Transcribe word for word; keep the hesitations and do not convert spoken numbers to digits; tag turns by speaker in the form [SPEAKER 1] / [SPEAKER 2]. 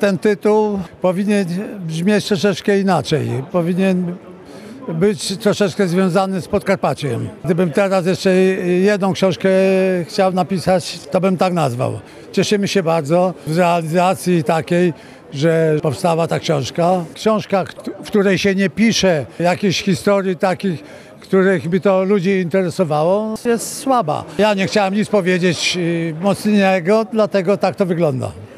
[SPEAKER 1] ten tytuł powinien brzmieć troszeczkę inaczej. Powinien być troszeczkę związany z Podkarpaciem. Gdybym teraz jeszcze jedną książkę chciał napisać, to bym tak nazwał. Cieszymy się bardzo z realizacji takiej, że powstała ta książka. Książka, w której się nie pisze jakichś historii takich, których by to ludzi interesowało, jest słaba. Ja nie chciałem nic powiedzieć mocniejszego, dlatego tak to wygląda.